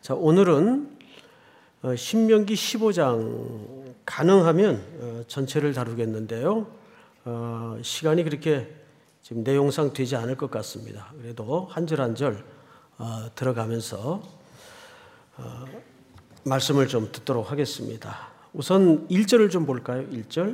자, 오늘은 신명기 15장 가능하면 전체를 다루겠는데요. 시간이 그렇게 지금 내용상 되지 않을 것 같습니다. 그래도 한 절 한 절 들어가면서 말씀을 좀 듣도록 하겠습니다. 우선 1절을 좀 볼까요? 1절.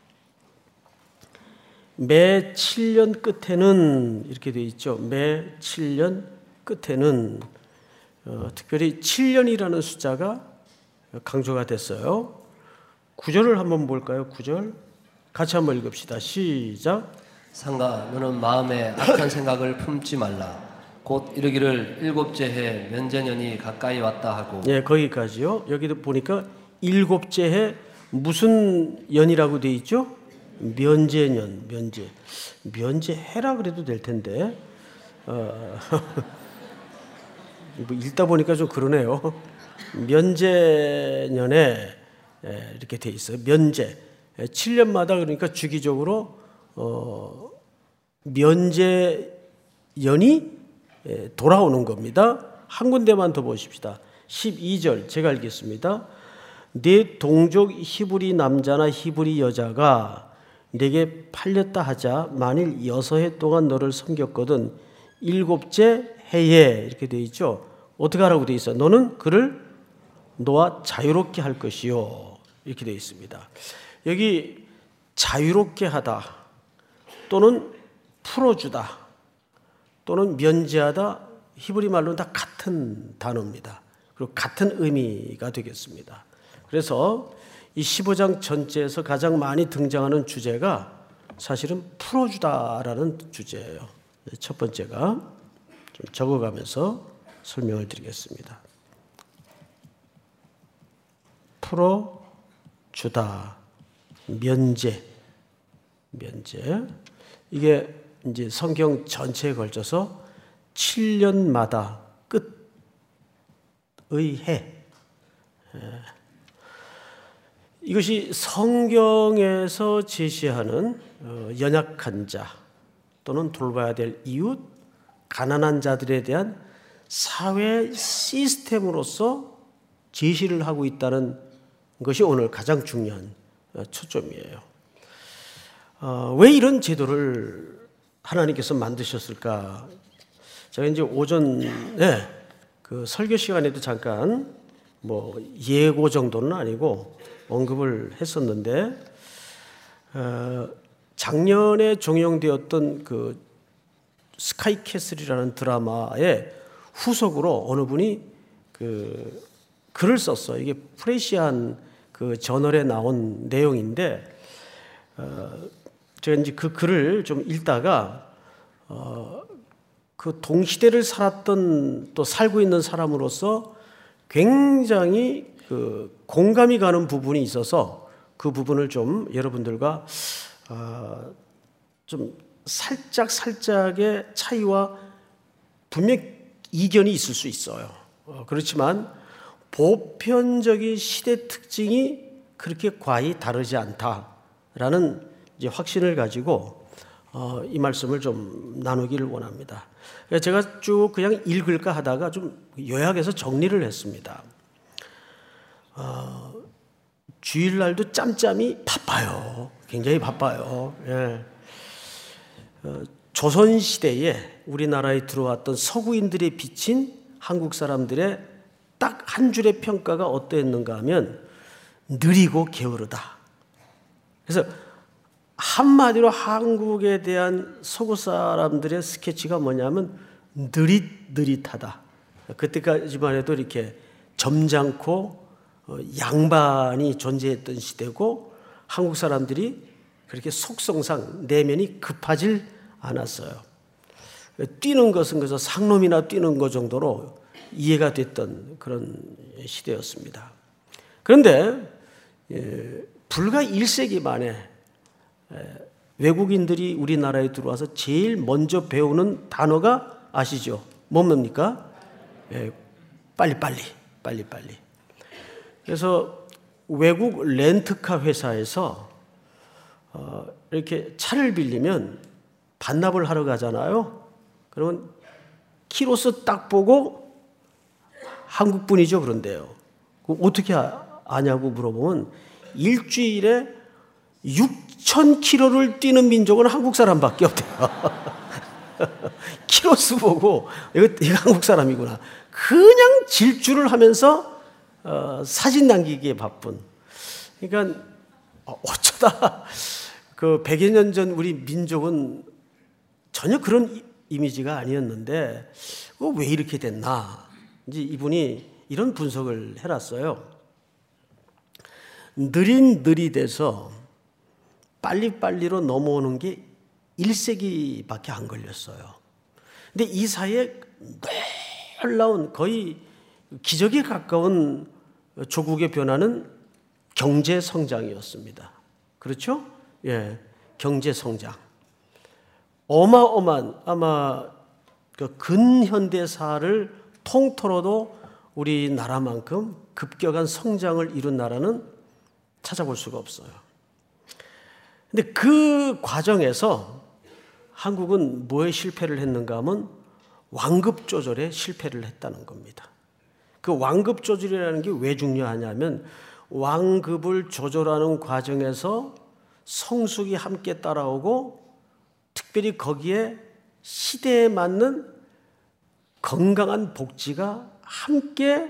매 7년 끝에는 이렇게 되어 있죠. 매 7년 끝에는 특별히 7년이라는 숫자가 강조가 됐어요. 9절을 한번 볼까요? 9절 같이 한번 읽읍시다. 시작. 상가 너는 마음에 악한 생각을 품지 말라. 곧 이르기를 일곱째 해 면제년이 가까이 왔다 하고. 예, 거기까지요. 여기도 보니까 일곱째 해 무슨 연이라고 되어 있죠? 면제년, 면제해라 그래도 될 텐데. 뭐 읽다 보니까 좀 그러네요. 면제년에 이렇게 돼 있어요. 면제 7년마다 그러니까 주기적으로 면제연이 돌아오는 겁니다. 한 군데만 더 보십시다. 12절 제가 읽겠습니다. 네 동족 히브리 남자나 히브리 여자가 내게 팔렸다 하자 만일 6해 동안 너를 섬겼거든 일곱째 해에 이렇게 되어 있죠. 어떻게 하라고 되어 있어요? 너는 그를 너와 자유롭게 할 것이요 이렇게 되어 있습니다. 여기 자유롭게 하다 또는 풀어주다 또는 면제하다 히브리 말로는 다 같은 단어입니다. 그리고 같은 의미가 되겠습니다. 그래서 이 15장 전체에서 가장 많이 등장하는 주제가 사실은 풀어주다라는 주제예요. 첫 번째가 좀 적어가면서 설명을 드리겠습니다. 풀어주다, 면제. 이게 이제 성경 전체에 걸쳐서 7년마다 끝의 해. 이것이 성경에서 제시하는 연약한 자 또는 돌봐야 될 이웃, 가난한 자들에 대한 사회 시스템으로서 제시를 하고 있다는 것이 오늘 가장 중요한 초점이에요. 왜 이런 제도를 하나님께서 만드셨을까? 제가 이제 오전에 그 설교 시간에도 잠깐 뭐 예고 정도는 아니고 언급을 했었는데 작년에 종영되었던 그 스카이캐슬이라는 드라마의 후속으로 어느 분이 그 글을 썼어요. 이게 프레시안 그 저널에 나온 내용인데 제가 이제 그 글을 좀 읽다가 그 동시대를 살았던 또 살고 있는 사람으로서 굉장히 그 공감이 가는 부분이 있어서 그 부분을 좀 여러분들과 좀 살짝의 차이와 분명 이견이 있을 수 있어요. 그렇지만 보편적인 시대 특징이 그렇게 과히 다르지 않다라는 이제 확신을 가지고 이 말씀을 좀 나누기를 원합니다. 제가 쭉 그냥 읽을까 하다가 좀 요약해서 정리를 했습니다. 주일날도 짬짬이 바빠요. 굉장히 바빠요. 예. 조선시대에 우리나라에 들어왔던 서구인들이 비친 한국 사람들의 딱 한 줄의 평가가 어떠했는가 하면 느리고 게으르다. 그래서 한마디로 한국에 대한 서구 사람들의 스케치가 뭐냐면 느릿느릿하다. 그때까지만 해도 이렇게 점잖고 양반이 존재했던 시대고 한국 사람들이 그렇게 속성상 내면이 급하질 않았어요. 뛰는 것은 그저 상놈이나 뛰는 것 정도로 이해가 됐던 그런 시대였습니다. 그런데 불과 1세기 만에 외국인들이 우리나라에 들어와서 제일 먼저 배우는 단어가 아시죠? 뭡니까? 빨리빨리. 그래서 외국 렌트카 회사에서 이렇게 차를 빌리면 반납을 하러 가잖아요. 그러면 키로수 딱 보고 한국 분이죠. 그런데요. 어떻게 아냐고 물어보면 일주일에 6,000km를 뛰는 민족은 한국 사람밖에 없대요. 키로수 보고 이거 한국 사람이구나. 그냥 질주를 하면서 사진 남기기에 바쁜. 그러니까 어쩌다 그 100여 년 전 우리 민족은 전혀 그런 이미지가 아니었는데 왜 이렇게 됐나? 이제 이분이 이런 분석을 해놨어요. 느릿느릿해서 빨리빨리로 넘어오는 게 1세기밖에 안 걸렸어요. 근데 이 사이에 놀라운 거의 기적에 가까운 조국의 변화는 경제 성장이었습니다. 그렇죠? 예, 경제 성장. 어마어마한 아마 그 근현대사를 통틀어도 우리나라만큼 급격한 성장을 이룬 나라는 찾아볼 수가 없어요. 근데 그 과정에서 한국은 뭐에 실패를 했는가 하면 완급 조절에 실패를 했다는 겁니다. 그 완급 조절이라는 게 왜 중요하냐면 완급을 조절하는 과정에서 성숙이 함께 따라오고 특별히 거기에 시대에 맞는 건강한 복지가 함께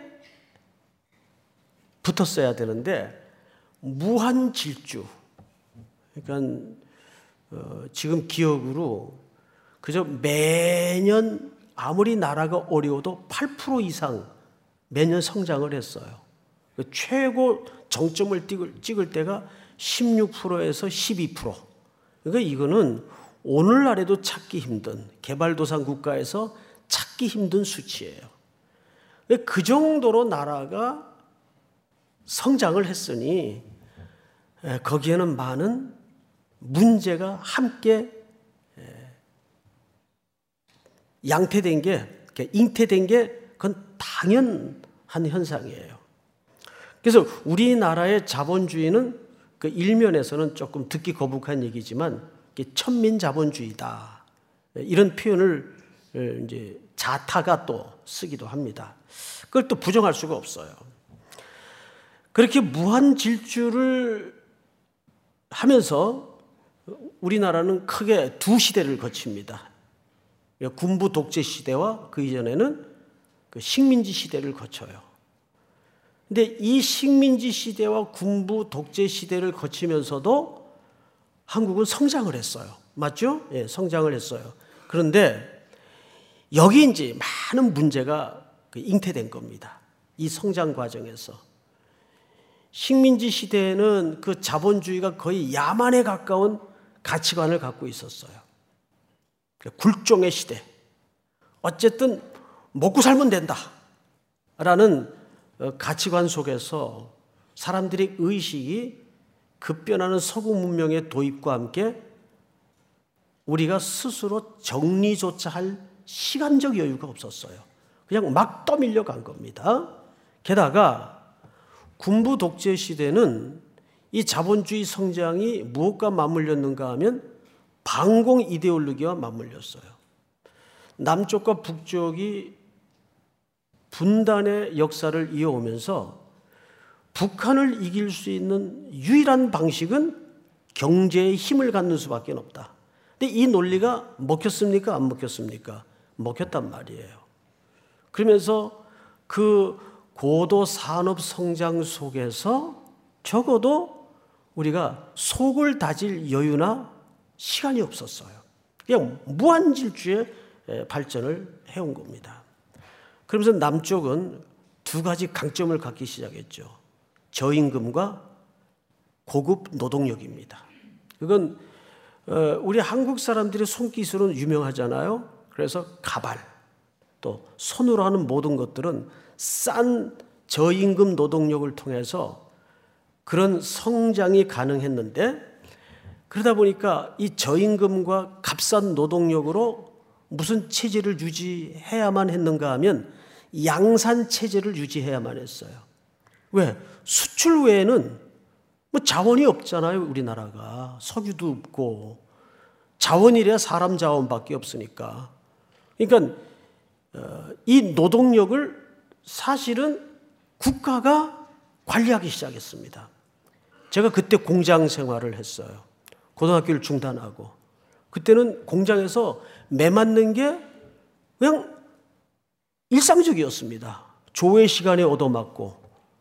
붙었어야 되는데 무한 질주. 그러니까 지금 기억으로 그저 매년 아무리 나라가 어려워도 8% 이상 매년 성장을 했어요. 최고 정점을 찍을 때가 16%에서 12%. 그러니까 이거는 오늘날에도 찾기 힘든 개발도상 국가에서 찾기 힘든 수치예요. 그 정도로 나라가 성장을 했으니 거기에는 많은 문제가 함께 양태된 게, 잉태된 게 그건 당연한 현상이에요. 그래서 우리나라의 자본주의는 그 일면에서는 조금 듣기 거북한 얘기지만 천민자본주의다. 이런 표현을 이제 자타가 또 쓰기도 합니다. 그걸 또 부정할 수가 없어요. 그렇게 무한 질주를 하면서 우리나라는 크게 두 시대를 거칩니다. 군부 독재 시대와 그 이전에는 그 식민지 시대를 거쳐요. 근데 이 식민지 시대와 군부 독재 시대를 거치면서도 한국은 성장을 했어요. 맞죠? 예, 성장을 했어요. 그런데 여기 이제 많은 문제가 잉태된 겁니다. 이 성장 과정에서. 식민지 시대에는 그 자본주의가 거의 야만에 가까운 가치관을 갖고 있었어요. 굴종의 시대. 어쨌든 먹고 살면 된다. 라는 가치관 속에서 사람들의 의식이 급변하는 서구 문명의 도입과 함께 우리가 스스로 정리조차 할 시간적 여유가 없었어요. 그냥 막 떠밀려 간 겁니다. 게다가 군부 독재 시대는 이 자본주의 성장이 무엇과 맞물렸는가 하면 반공 이데올로기와 맞물렸어요. 남쪽과 북쪽이 분단의 역사를 이어오면서 북한을 이길 수 있는 유일한 방식은 경제의 힘을 갖는 수밖에 없다. 근데 이 논리가 먹혔습니까? 안 먹혔습니까? 먹혔단 말이에요. 그러면서 그 고도 산업 성장 속에서 적어도 우리가 속을 다질 여유나 시간이 없었어요. 그냥 무한질주의 발전을 해온 겁니다. 그러면서 남쪽은 두 가지 강점을 갖기 시작했죠. 저임금과 고급 노동력입니다. 그건 우리 한국 사람들의 손기술은 유명하잖아요. 그래서 가발, 또 손으로 하는 모든 것들은 싼 저임금 노동력을 통해서 그런 성장이 가능했는데 그러다 보니까 이 저임금과 값싼 노동력으로 무슨 체제를 유지해야만 했는가 하면 양산 체제를 유지해야만 했어요. 왜? 수출 외에는 뭐 자원이 없잖아요. 우리나라가 석유도 없고 자원이래야 사람 자원밖에 없으니까. 그러니까 이 노동력을 사실은 국가가 관리하기 시작했습니다. 제가 그때 공장 생활을 했어요. 고등학교를 중단하고. 그때는 공장에서 매 맞는 게 그냥 일상적이었습니다. 조회 시간에 얻어맞고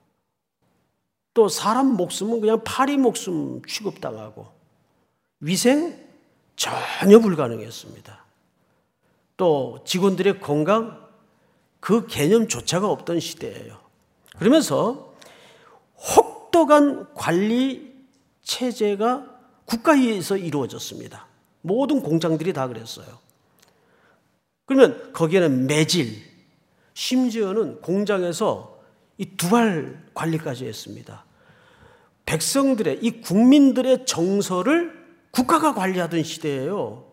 또 사람 목숨은 그냥 파리 목숨 취급당하고 위생 전혀 불가능했습니다. 또 직원들의 건강 그 개념조차가 없던 시대예요. 그러면서 혹독한 관리 체제가 국가에서 이루어졌습니다. 모든 공장들이 다 그랬어요. 그러면 거기에는 매질, 심지어는 공장에서 이 두발 관리까지 했습니다. 백성들의, 이 국민들의 정서를 국가가 관리하던 시대예요.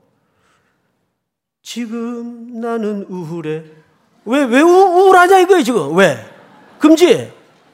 지금 나는 우울해. 왜 우울하냐 이거예요 지금. 왜? 금지?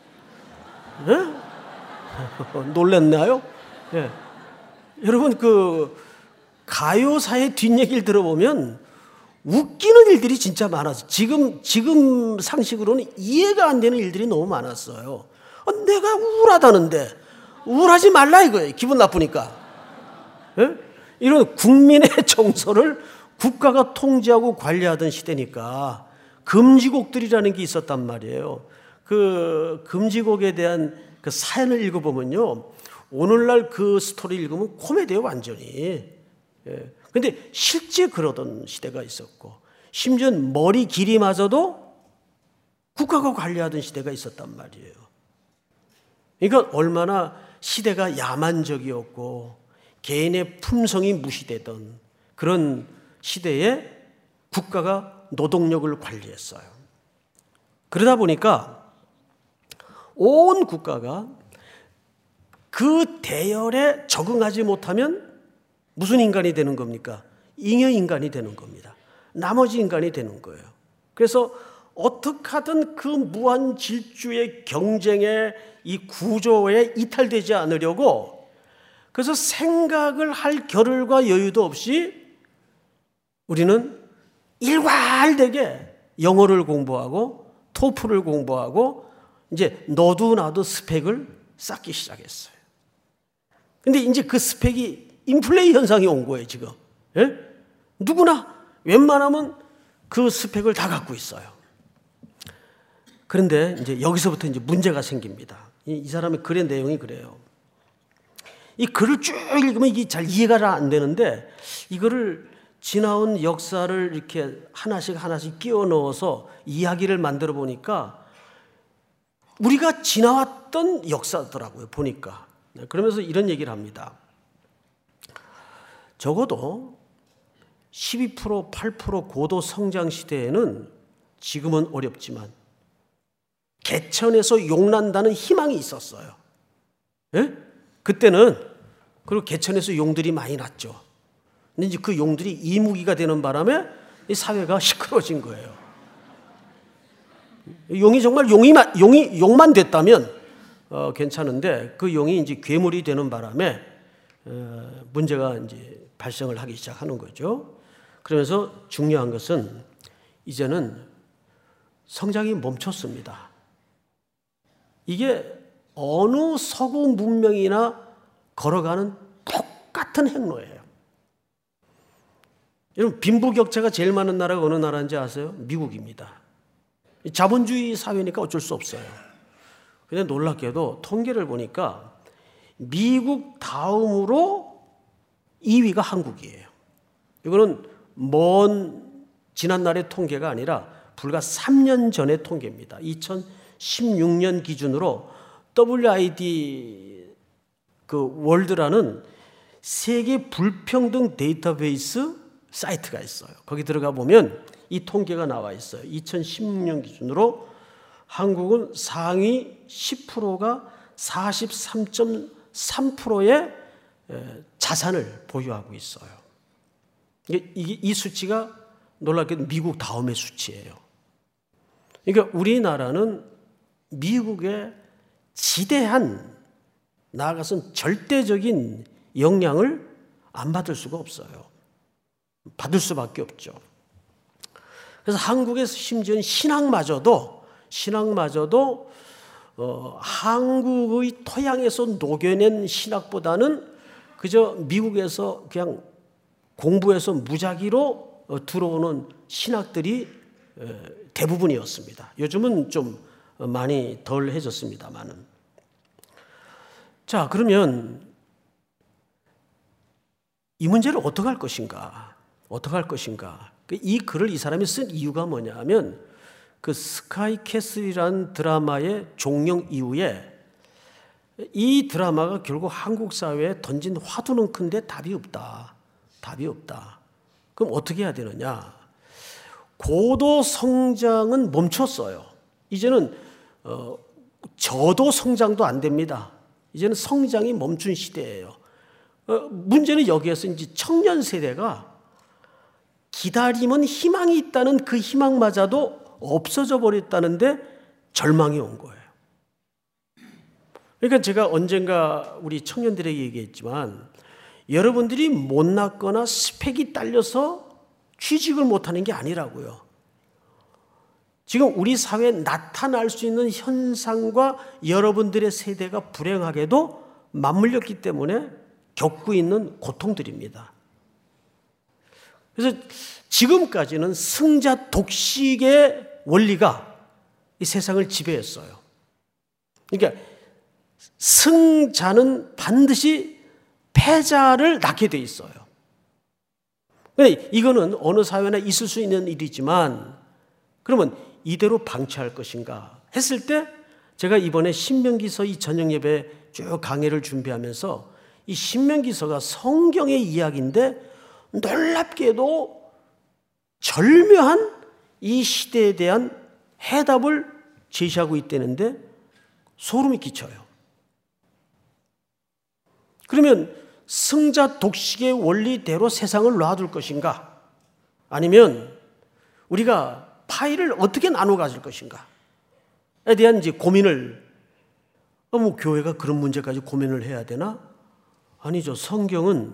놀랐나요? 예. 여러분 그 가요사의 뒷얘기를 들어보면 웃기는 일들이 진짜 많았어요. 지금 상식으로는 이해가 안 되는 일들이 너무 많았어요. 내가 우울하다는데 우울하지 말라 이거예요. 기분 나쁘니까. 예? 이런 국민의 정서를 국가가 통제하고 관리하던 시대니까 금지곡들이라는 게 있었단 말이에요. 그 금지곡에 대한 그 사연을 읽어보면요, 오늘날 그 스토리 읽으면 코미디예요 완전히. 예. 근데 실제 그러던 시대가 있었고, 심지어 머리 길이마저도 국가가 관리하던 시대가 있었단 말이에요. 그러니까 얼마나 시대가 야만적이었고 개인의 품성이 무시되던 그런 시대에 국가가 노동력을 관리했어요. 그러다 보니까 온 국가가 그 대열에 적응하지 못하면 무슨 인간이 되는 겁니까? 잉여 인간이 되는 겁니다. 나머지 인간이 되는 거예요. 그래서 어떻게 하든 그 무한 질주의 경쟁의 이 구조에 이탈되지 않으려고, 그래서 생각을 할 겨를과 여유도 없이 우리는 일괄되게 영어를 공부하고 토플을 공부하고 이제 너도 나도 스펙을 쌓기 시작했어요. 근데 이제 그 스펙이 인플레이 현상이 온 거예요, 지금. 예? 누구나 웬만하면 그 스펙을 다 갖고 있어요. 그런데 이제 여기서부터 이제 문제가 생깁니다. 이 사람의 글의 내용이 그래요. 이 글을 쭉 읽으면 이게 잘 이해가 안 되는데, 이거를 지나온 역사를 이렇게 하나씩 끼워 넣어서 이야기를 만들어 보니까 우리가 지나왔던 역사더라고요, 보니까. 그러면서 이런 얘기를 합니다. 적어도 12%, 8% 고도 성장 시대에는 지금은 어렵지만 개천에서 용난다는 희망이 있었어요. 예? 그때는, 그리고 개천에서 용들이 많이 났죠. 근데 이제 그 용들이 이무기가 되는 바람에 이 사회가 시끄러워진 거예요. 용이 정말 용만 됐다면 괜찮은데, 그 용이 이제 괴물이 되는 바람에 문제가 이제 발생을 하기 시작하는 거죠. 그러면서 중요한 것은 이제는 성장이 멈췄습니다. 이게 어느 서구 문명이나 걸어가는 똑같은 행로예요. 여러분, 빈부격차가 제일 많은 나라가 어느 나라인지 아세요? 미국입니다. 자본주의 사회니까 어쩔 수 없어요. 근데 놀랍게도 통계를 보니까 미국 다음으로 2위가 한국이에요. 이거는 먼 지난날의 통계가 아니라 불과 3년 전의 통계입니다. 2016년 기준으로 WID 그 월드라는 세계 불평등 데이터베이스 사이트가 있어요. 거기 들어가 보면 이 통계가 나와 있어요. 2016년 기준으로 한국은 상위 10%가 43.3%의 자산을 보유하고 있어요. 이 수치가 놀랍게도 미국 다음의 수치예요. 그러니까 우리나라는 미국의 지대한, 나아가서는 절대적인 영향을 안 받을 수가 없어요. 받을 수밖에 없죠. 그래서 한국에서 심지어는 신학마저도 한국의 토양에서 녹여낸 신학보다는 그저 미국에서 그냥 공부해서 무작위로 들어오는 신학들이 대부분이었습니다. 요즘은 좀 많이 덜해졌습니다만은. 자, 그러면 이 문제를 어떻게 할 것인가? 어떻게 할 것인가? 이 글을 이 사람이 쓴 이유가 뭐냐 하면 그 스카이캐슬이라는 드라마의 종영 이후에 이 드라마가 결국 한국 사회에 던진 화두는 큰데 답이 없다. 답이 없다. 그럼 어떻게 해야 되느냐? 고도 성장은 멈췄어요. 이제는 저도 성장도 안 됩니다. 이제는 성장이 멈춘 시대예요. 문제는 여기에서 이제 청년 세대가 기다림은 희망이 있다는 그 희망마저도 없어져 버렸다는데 절망이 온 거예요. 그러니까 제가 언젠가 우리 청년들에게 얘기했지만 여러분들이 못났거나 스펙이 딸려서 취직을 못하는 게 아니라고요. 지금 우리 사회에 나타날 수 있는 현상과 여러분들의 세대가 불행하게도 맞물렸기 때문에 겪고 있는 고통들입니다. 그래서 지금까지는 승자 독식의 원리가 이 세상을 지배했어요. 그러니까 승자는 반드시 패자를 낳게 돼 있어요. 이거는 어느 사회나 있을 수 있는 일이지만 그러면 이대로 방치할 것인가 했을 때 제가 이번에 신명기서 이 저녁 예배 쭉 강의를 준비하면서 이 신명기서가 성경의 이야기인데 놀랍게도 절묘한 이 시대에 대한 해답을 제시하고 있다는데 소름이 끼쳐요. 그러면 승자 독식의 원리대로 세상을 놔둘 것인가? 아니면 우리가 파일을 어떻게 나눠 가질 것인가에 대한 이제 고민을 교회가 그런 문제까지 고민을 해야 되나? 아니죠. 성경은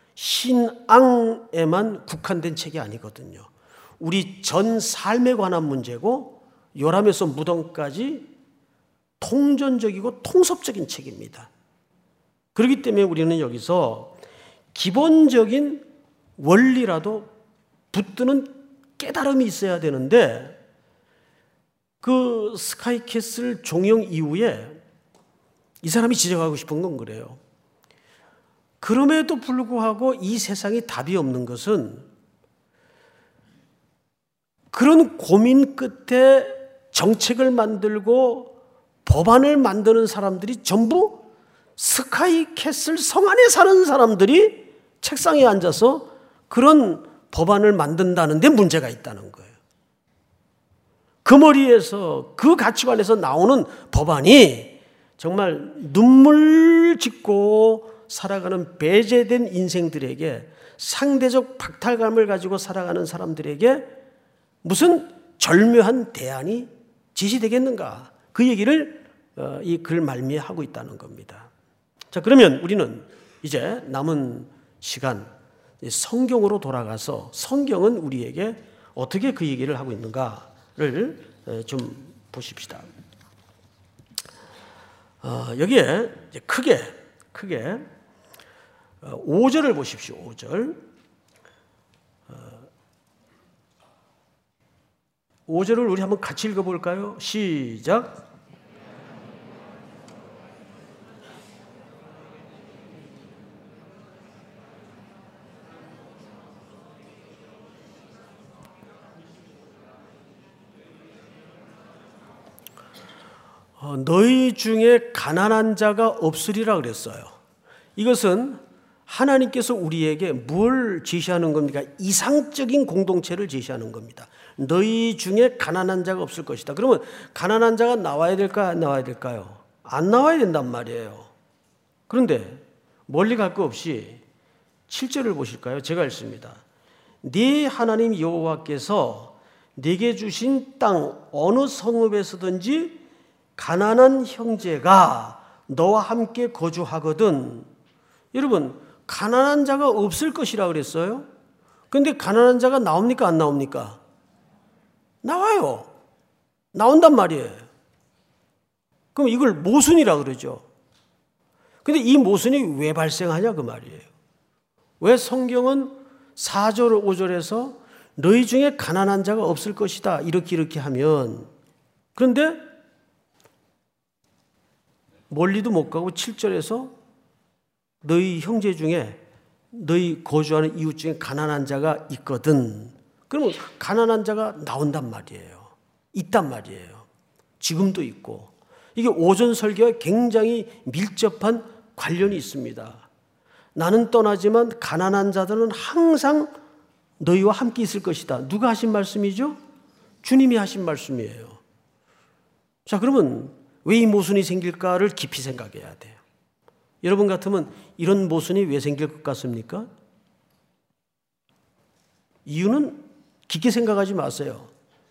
신앙에만 국한된 책이 아니거든요. 우리 전 삶에 관한 문제고 요람에서 무덤까지 통전적이고 통섭적인 책입니다. 그렇기 때문에 우리는 여기서 기본적인 원리라도 붙드는 깨달음이 있어야 되는데 그 스카이캐슬 종영 이후에 이 사람이 지적하고 싶은 건 그래요. 그럼에도 불구하고 이 세상에 답이 없는 것은 그런 고민 끝에 정책을 만들고 법안을 만드는 사람들이 전부 스카이캐슬 성 안에 사는 사람들이 책상에 앉아서 그런 법안을 만든다는데 문제가 있다는 거예요. 그 머리에서 그 가치관에서 나오는 법안이 정말 눈물 짓고 살아가는 배제된 인생들에게 상대적 박탈감을 가지고 살아가는 사람들에게 무슨 절묘한 대안이 제시되겠는가? 그 얘기를 이 글 말미에 하고 있다는 겁니다. 자, 그러면 우리는 이제 남은 시간 성경으로 돌아가서 성경은 우리에게 어떻게 그 얘기를 하고 있는가를 좀 보십시다. 여기에 이제 크게 5절을 보십시오. 5절. 5절을 우리 한번 같이 읽어볼까요? 시작. 너희 중에 가난한 자가 없으리라 그랬어요. 이것은 하나님께서 우리에게 뭘 제시하는 겁니까? 이상적인 공동체를 제시하는 겁니다. 너희 중에 가난한 자가 없을 것이다. 그러면 가난한 자가 나와야 될까요? 안 나와야 될까요? 안 나와야 된단 말이에요. 그런데 멀리 갈 거 없이 7절을 보실까요? 제가 읽습니다. 네 하나님 여호와께서 네게 주신 땅 어느 성읍에서든지 가난한 형제가 너와 함께 거주하거든. 여러분, 가난한 자가 없을 것이라 그랬어요. 그런데 가난한 자가 나옵니까? 안 나옵니까? 나와요. 나온단 말이에요. 그럼 이걸 모순이라 그러죠. 근데 이 모순이 왜 발생하냐 그 말이에요. 왜 성경은 4절 5절에서 너희 중에 가난한 자가 없을 것이다 이렇게 하면, 그런데 멀리도 못 가고 7절에서 너희 형제 중에 너희 거주하는 이웃 중에 가난한 자가 있거든. 그러면 가난한 자가 나온단 말이에요. 있단 말이에요. 지금도 있고. 이게 오전 설교와 굉장히 밀접한 관련이 있습니다. 나는 떠나지만 가난한 자들은 항상 너희와 함께 있을 것이다. 누가 하신 말씀이죠? 주님이 하신 말씀이에요. 자, 그러면 왜 이 모순이 생길까를 깊이 생각해야 돼요. 여러분 같으면 이런 모순이 왜 생길 것 같습니까? 이유는 깊게 생각하지 마세요.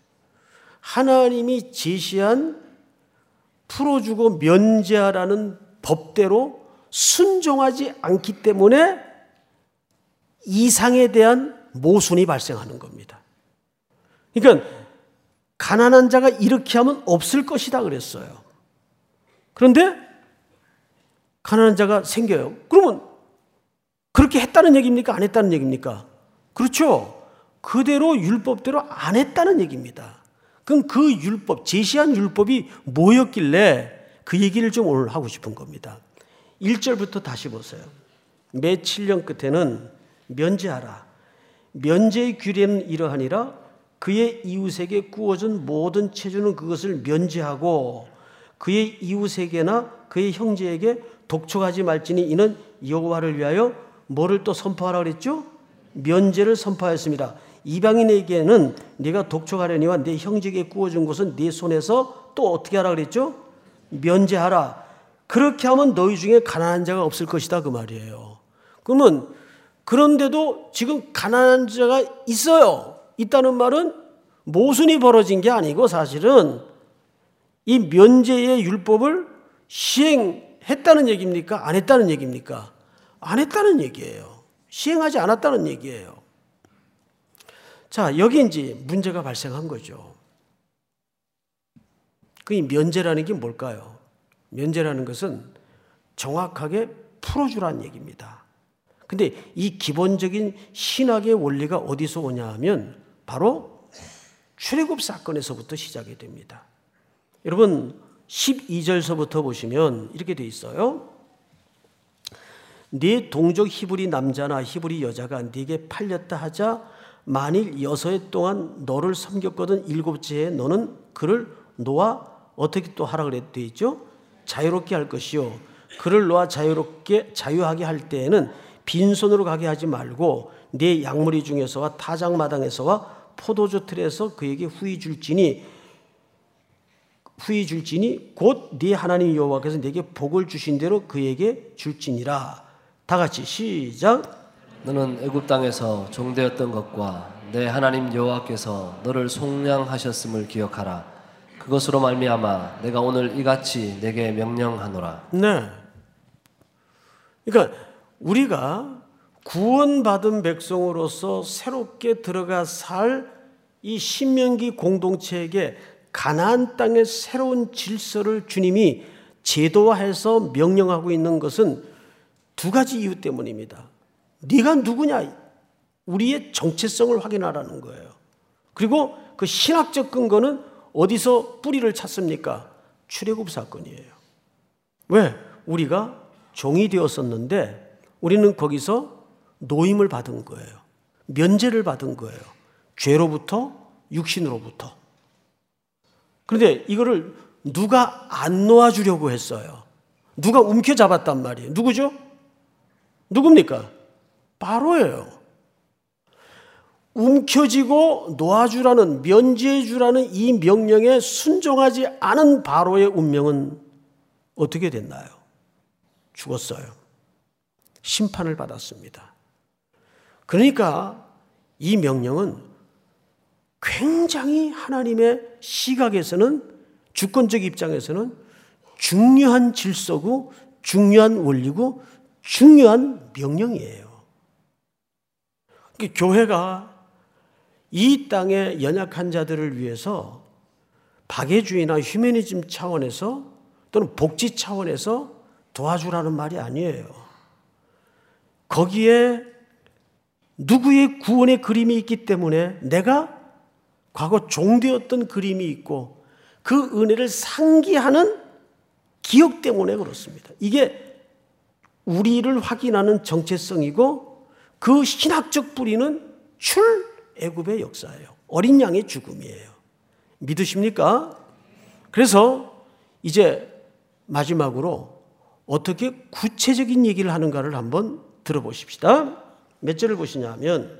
하나님이 제시한 풀어주고 면제하라는 법대로 순종하지 않기 때문에 이상에 대한 모순이 발생하는 겁니다. 그러니까 가난한 자가 이렇게 하면 없을 것이다 그랬어요. 그런데 가난한 자가 생겨요. 그러면 그렇게 했다는 얘기입니까? 안 했다는 얘기입니까? 그렇죠. 그대로 율법대로 안 했다는 얘기입니다. 그럼 그 율법, 제시한 율법이 뭐였길래 그 얘기를 좀 오늘 하고 싶은 겁니다. 1절부터 다시 보세요. 매 7년 끝에는 면제하라. 면제의 규례는 이러하니라. 그의 이웃에게 구워준 모든 체주는 그것을 면제하고 그의 이웃에게나 그의 형제에게 독촉하지 말지니 이는 여호와를 위하여 뭐를 또 선포하라 그랬죠? 면제를 선포하였습니다. 이방인에게는 네가 독촉하려니와 네 형제에게 구워준 것은 네 손에서 또 어떻게 하라 그랬죠? 면제하라. 그렇게 하면 너희 중에 가난한 자가 없을 것이다 그 말이에요. 그러면 그런데도 지금 가난한 자가 있어요. 있다는 말은 모순이 벌어진 게 아니고 사실은 이 면제의 율법을 시행했다는 얘기입니까? 안 했다는 얘기입니까? 안 했다는 얘기예요. 시행하지 않았다는 얘기예요. 자, 여기 이제 문제가 발생한 거죠. 그 면제라는 게 뭘까요? 면제라는 것은 정확하게 풀어주라는 얘기입니다. 근데 이 기본적인 신학의 원리가 어디서 오냐 하면 바로 출애굽 사건에서부터 시작이 됩니다. 여러분 12절서부터 보시면 이렇게 돼 있어요. 네 동족 히브리 남자나 히브리 여자가 네게 팔렸다 하자 만일 6해 동안 너를 섬겼거든 7째 해에 너는 그를 놓아 어떻게 또 하라 그랬돼 있죠? 자유롭게 할 것이요. 그를 놓아 자유하게 할 때에는 빈손으로 가게 하지 말고 네 양무리 중에서와 타작마당에서와 포도주 틀에서 그에게 후히 줄지니 곧 네 하나님 여호와께서 네게 복을 주신 대로 그에게 줄지니라. 다 같이 시작. 너는 애굽 땅에서 종되었던 것과 내 하나님 여호와께서 너를 속량하셨음을 기억하라. 그것으로 말미암아 내가 오늘 이같이 내게 명령하노라. 네. 그러니까 우리가 구원받은 백성으로서 새롭게 들어가 살 이 신명기 공동체에게 가나안 땅의 새로운 질서를 주님이 제도화해서 명령하고 있는 것은 두 가지 이유 때문입니다. 네가 누구냐? 우리의 정체성을 확인하라는 거예요. 그리고 그 신학적 근거는 어디서 뿌리를 찾습니까? 출애굽 사건이에요. 왜? 우리가 종이 되었었는데 우리는 거기서 노임을 받은 거예요. 면제를 받은 거예요. 죄로부터 육신으로부터. 그런데 이거를 누가 안 놓아주려고 했어요. 누가 움켜잡았단 말이에요. 누구죠? 누굽니까? 바로예요. 움켜쥐고 놓아주라는, 면제해주라는 이 명령에 순종하지 않은 바로의 운명은 어떻게 됐나요? 죽었어요. 심판을 받았습니다. 그러니까 이 명령은 굉장히 하나님의 시각에서는, 주권적 입장에서는 중요한 질서고 중요한 원리고 중요한 명령이에요. 교회가 이 땅의 연약한 자들을 위해서 박애주의나 휴머니즘 차원에서 또는 복지 차원에서 도와주라는 말이 아니에요. 거기에 누구의 구원의 그림이 있기 때문에 내가 과거 종되었던 그림이 있고 그 은혜를 상기하는 기억 때문에 그렇습니다. 이게 우리를 확인하는 정체성이고 그 신학적 뿌리는 출애굽의 역사예요. 어린 양의 죽음이에요. 믿으십니까? 그래서 이제 마지막으로 어떻게 구체적인 얘기를 하는가를 한번 들어보십시다. 몇 절을 보시냐면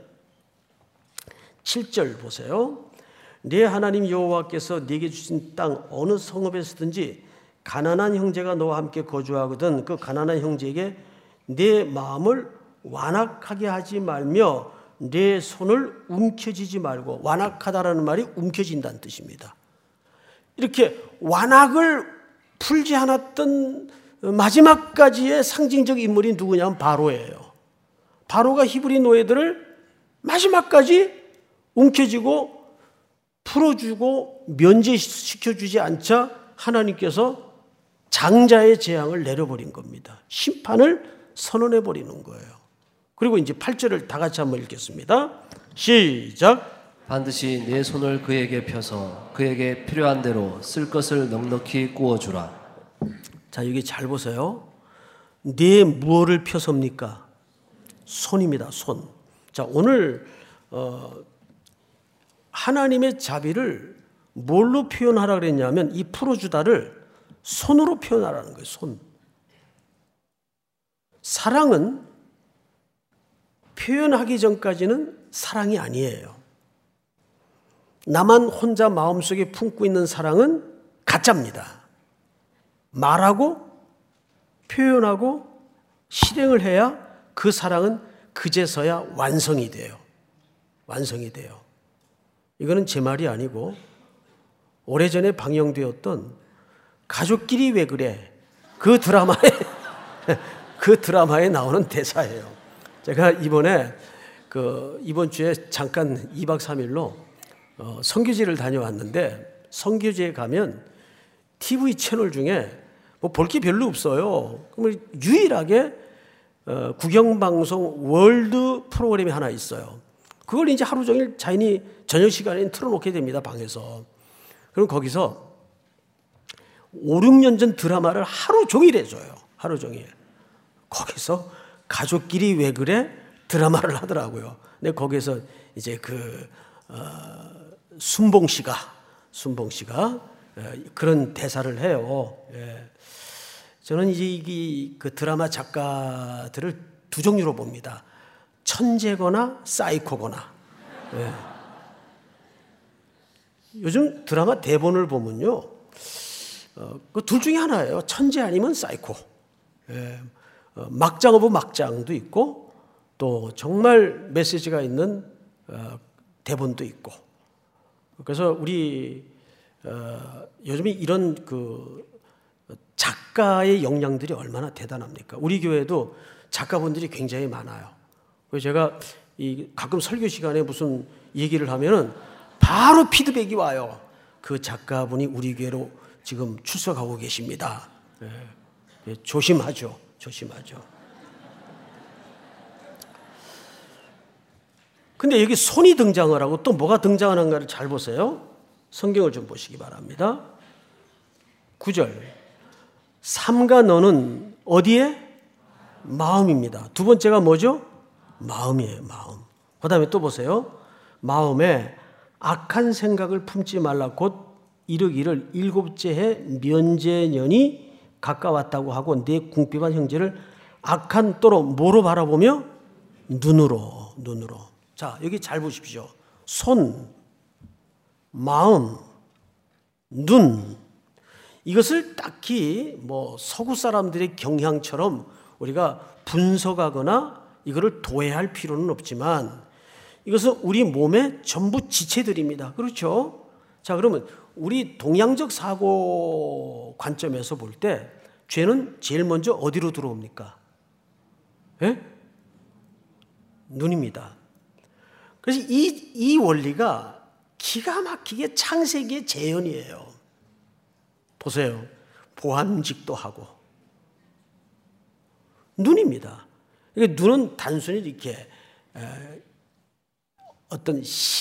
7절 보세요. 네 하나님 여호와께서 네게 주신 땅 어느 성읍에서든지 가난한 형제가 너와 함께 거주하거든 그 가난한 형제에게 네 마음을 완악하게 하지 말며 내 손을 움켜쥐지 말고, 완악하다라는 말이 움켜진다는 뜻입니다. 이렇게 완악을 풀지 않았던 마지막까지의 상징적 인물이 누구냐면 바로예요. 바로가 히브리 노예들을 마지막까지 움켜쥐고 풀어주고 면제시켜주지 않자 하나님께서 장자의 재앙을 내려버린 겁니다. 심판을 선언해버리는 거예요. 그리고 이제 8절을 다 같이 한번 읽겠습니다. 시작. 반드시 내 손을 그에게 펴서 그에게 필요한 대로 쓸 것을 넉넉히 구워주라. 자, 여기 잘 보세요. 네 무엇을 펴섭니까? 손입니다. 손. 자, 오늘 하나님의 자비를 뭘로 표현하라 그랬냐면 이 풀어주다를 손으로 표현하라는 거예요. 손. 사랑은 표현하기 전까지는 사랑이 아니에요. 나만 혼자 마음속에 품고 있는 사랑은 가짜입니다. 말하고 표현하고 실행을 해야 그 사랑은 그제서야 완성이 돼요. 완성이 돼요. 이거는 제 말이 아니고 오래전에 방영되었던 가족끼리 왜 그래? 그 드라마에 나오는 대사예요. 제가 이번 주에 잠깐 2박 3일로 선교지를 다녀왔는데 선교지에 가면 TV 채널 중에 뭐 볼 게 별로 없어요. 그러면 유일하게 국영방송 월드 프로그램이 하나 있어요. 그걸 이제 하루 종일 자연히 저녁 시간에 틀어놓게 됩니다, 방에서. 그럼 거기서 5, 6년 전 드라마를 하루 종일 해줘요. 하루 종일. 거기서 가족끼리 왜 그래? 드라마를 하더라고요. 근데 거기서 이제 순봉 씨가 그런 대사를 해요. 예. 저는 이제 그 드라마 작가들을 두 종류로 봅니다. 천재거나 사이코거나. 예. 요즘 드라마 대본을 보면요, 그 둘 중에 하나예요. 천재 아니면 사이코. 예. 막장 오브 막장도 있고 또 정말 메시지가 있는 대본도 있고. 그래서 우리 요즘에 이런 작가의 역량들이 얼마나 대단합니까? 우리 교회도 작가분들이 굉장히 많아요. 그래서 제가 가끔 설교 시간에 무슨 얘기를 하면은 바로 피드백이 와요. 그 작가분이 우리 교회로 지금 출석하고 계십니다. 예, 조심하죠. 근데 여기 손이 등장을 하고 또 뭐가 등장하는가를 잘 보세요. 성경을 좀 보시기 바랍니다. 9절. 삼가 너는 어디에? 마음입니다. 두 번째가 뭐죠? 마음이에요. 마음. 그 다음에 또 보세요. 마음에 악한 생각을 품지 말라. 곧 이르기를 일곱째 해 면제년이 가까웠다고 하고 내 궁핍한 형제를 악한 또로 뭐로 바라보며? 눈으로. 자, 여기 잘 보십시오. 손, 마음, 눈. 이것을 딱히 서구 사람들의 경향처럼 우리가 분석하거나 이거를 도외할 필요는 없지만 이것은 우리 몸의 전부 지체들입니다. 그렇죠? 자, 그러면 우리 동양적 사고 관점에서 볼 때 죄는 제일 먼저 어디로 들어옵니까? 예? 눈입니다. 그래서 이 원리가 기가 막히게 창세기의 재현이에요. 보세요. 보암직도 하고. 눈입니다. 눈은 단순히 이렇게 어떤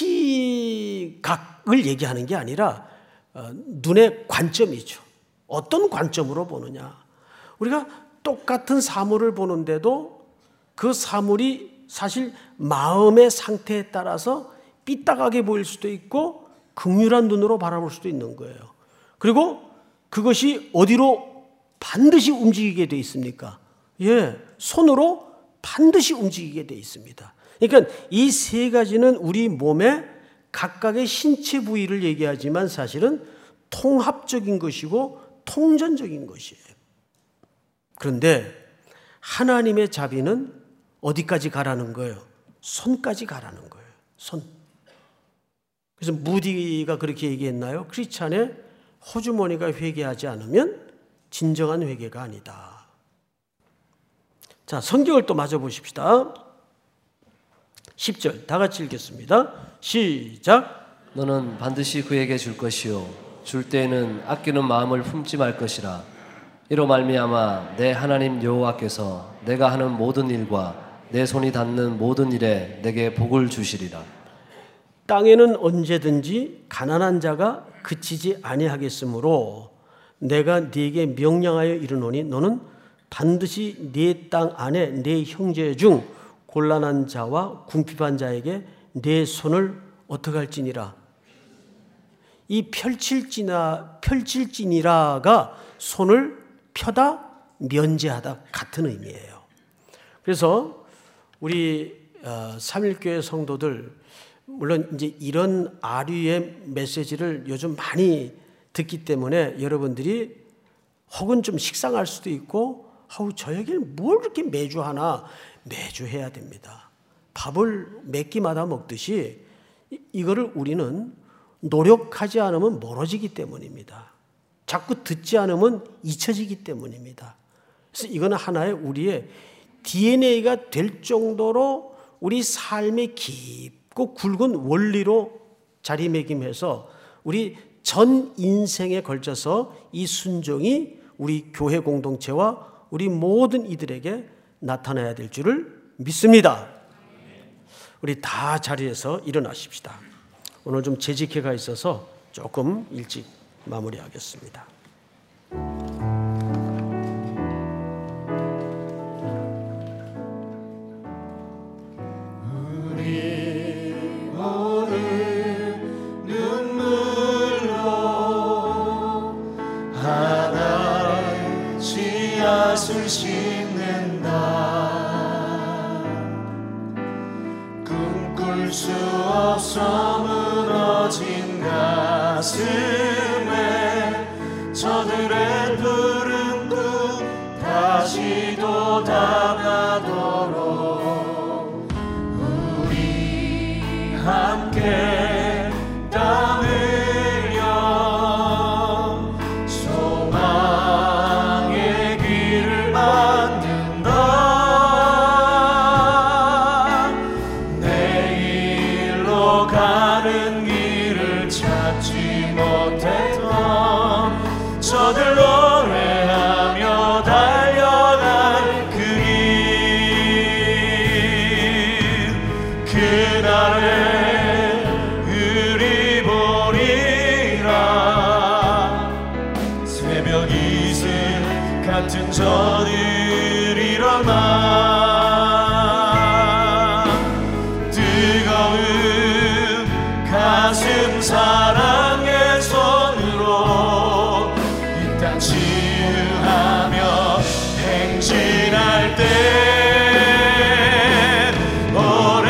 시각을 얘기하는 게 아니라 눈의 관점이죠. 어떤 관점으로 보느냐. 우리가 똑같은 사물을 보는데도 그 사물이 사실 마음의 상태에 따라서 삐딱하게 보일 수도 있고 극률한 눈으로 바라볼 수도 있는 거예요. 그리고 그것이 어디로 반드시 움직이게 돼 있습니까? 손으로 반드시 움직이게 돼 있습니다. 그러니까 이 세 가지는 우리 몸의 각각의 신체 부위를 얘기하지만 사실은 통합적인 것이고 통전적인 것이에요. 그런데 하나님의 자비는 어디까지 가라는 거예요? 손까지 가라는 거예요. 손. 그래서 무디가 그렇게 얘기했나요? 크리스찬의 호주머니가 회개하지 않으면 진정한 회개가 아니다. 자, 성경을 또 마저 보십시다. 10절 다 같이 읽겠습니다. 시작. 너는 반드시 그에게 줄 것이요 줄 때에는 아끼는 마음을 품지 말 것이라. 이로 말미암아 내 하나님 여호와께서 내가 하는 모든 일과 내 손이 닿는 모든 일에 내게 복을 주시리라. 땅에는 언제든지 가난한 자가 그치지 아니하겠으므로 내가 네게 명령하여 이르노니 너는 반드시 네 땅 안에 네 형제 중 곤란한 자와 궁핍한 자에게 내 손을 어떻게 할지니라. 이 펼칠지니라가 손을 펴다 면제하다 같은 의미예요. 그래서 우리 삼일교회 성도들 물론 이제 이런 아류의 메시지를 요즘 많이 듣기 때문에 여러분들이 혹은 좀 식상할 수도 있고 저 얘기를 뭘 이렇게 매주 하나. 매주 해야 됩니다. 밥을 몇 끼마다 먹듯이 이거를 우리는 노력하지 않으면 멀어지기 때문입니다. 자꾸 듣지 않으면 잊혀지기 때문입니다. 그래서 이거는 하나의 우리의 DNA가 될 정도로 우리 삶의 깊고 굵은 원리로 자리매김해서 우리 전 인생에 걸쳐서 이 순종이 우리 교회 공동체와 우리 모든 이들에게 나타나야 될 줄을 믿습니다. 우리 다 자리에서 일어나십시다. 오늘 좀 재직회가 있어서 조금 일찍 마무리하겠습니다. 우리 오늘 눈물로 하나의 씨앗을 심는다. 꿈꿀 수 없어 무너진 가슴에 저들의 푸른 꿈 다시 돋아나도록 우리 함께 땀 흘려 소망의 길을 만든다. 내일로 가는 길을 찾지 못했던 저들 노래하며 달려갈 그 길, 그날에 우리 보리라. 새벽 이슬 같은 저들 일어나 뜨거운 가슴 사랑의 손으로 이 땅 치유하며 행진할 때 오래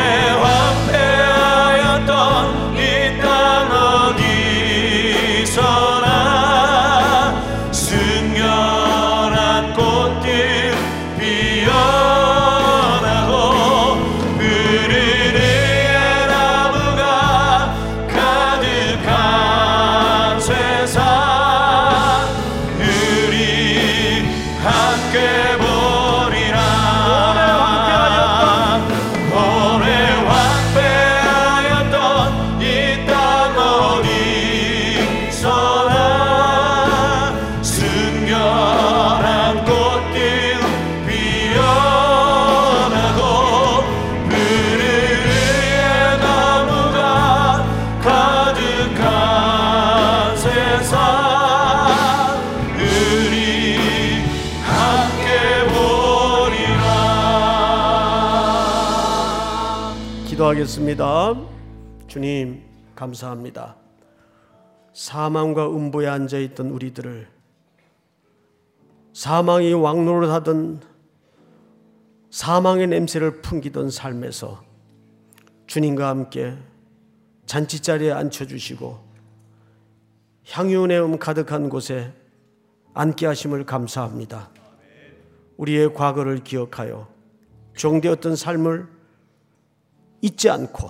황폐하였던 이 땅 어디서나 순결한 꽃들 피어나고 푸른 의의 나무가 가득한 세상 우리 기도하겠습니다. 주님, 감사합니다. 사망과 음부에 앉아있던 우리들을, 사망이 왕노릇하던, 사망의 냄새를 풍기던 삶에서 주님과 함께 잔치자리에 앉혀주시고 향유내음 가득한 곳에 앉게 하심을 감사합니다. 우리의 과거를 기억하여 종되었던 삶을 잊지 않고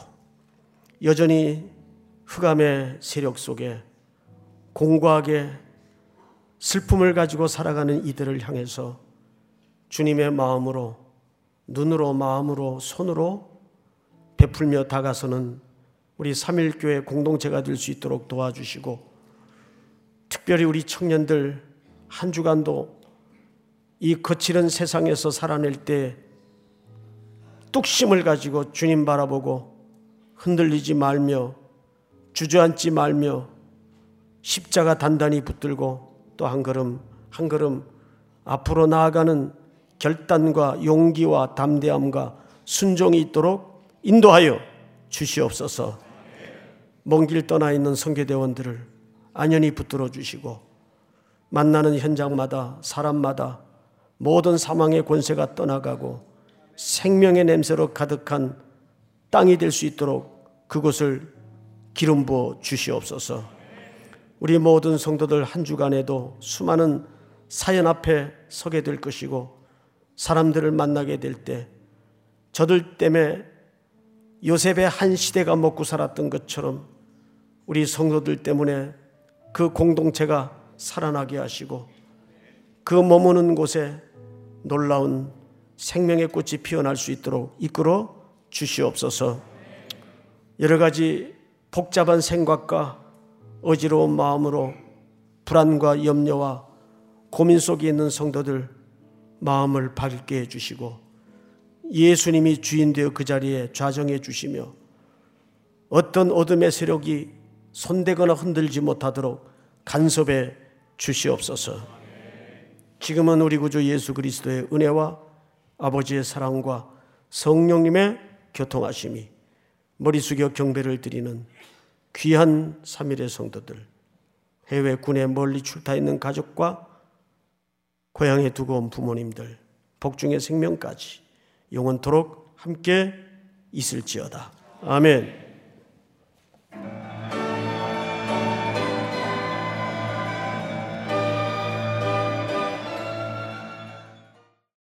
여전히 흑암의 세력 속에 공고하게 슬픔을 가지고 살아가는 이들을 향해서 주님의 마음으로, 눈으로, 마음으로, 손으로 베풀며 다가서는 우리 삼일교회 공동체가 될 수 있도록 도와주시고, 특별히 우리 청년들 한 주간도 이 거칠은 세상에서 살아낼 때 뚝심을 가지고 주님 바라보고 흔들리지 말며 주저앉지 말며 십자가 단단히 붙들고 또 한 걸음 한 걸음 앞으로 나아가는 결단과 용기와 담대함과 순종이 있도록 인도하여 주시옵소서. 먼 길 떠나 있는 선교대원들을 안연히 붙들어 주시고 만나는 현장마다 사람마다 모든 사망의 권세가 떠나가고 생명의 냄새로 가득한 땅이 될 수 있도록 그곳을 기름 부어 주시옵소서. 우리 모든 성도들 한 주간에도 수많은 사연 앞에 서게 될 것이고 사람들을 만나게 될 때 저들 때문에 요셉의 한 시대가 먹고 살았던 것처럼 우리 성도들 때문에 그 공동체가 살아나게 하시고 그 머무는 곳에 놀라운 생명의 꽃이 피어날 수 있도록 이끌어 주시옵소서. 여러 가지 복잡한 생각과 어지러운 마음으로 불안과 염려와 고민 속에 있는 성도들 마음을 밝게 해주시고 예수님이 주인 되어 그 자리에 좌정해 주시며 어떤 어둠의 세력이 손대거나 흔들지 못하도록 간섭해 주시옵소서. 지금은 우리 구주 예수 그리스도의 은혜와 아버지의 사랑과 성령님의 교통하심이 머리 숙여 경배를 드리는 귀한 3일의 성도들, 해외 군에 멀리 출타 있는 가족과 고향에 두고 온 부모님들, 복중의 생명까지 영원토록 함께 있을지어다. 아멘.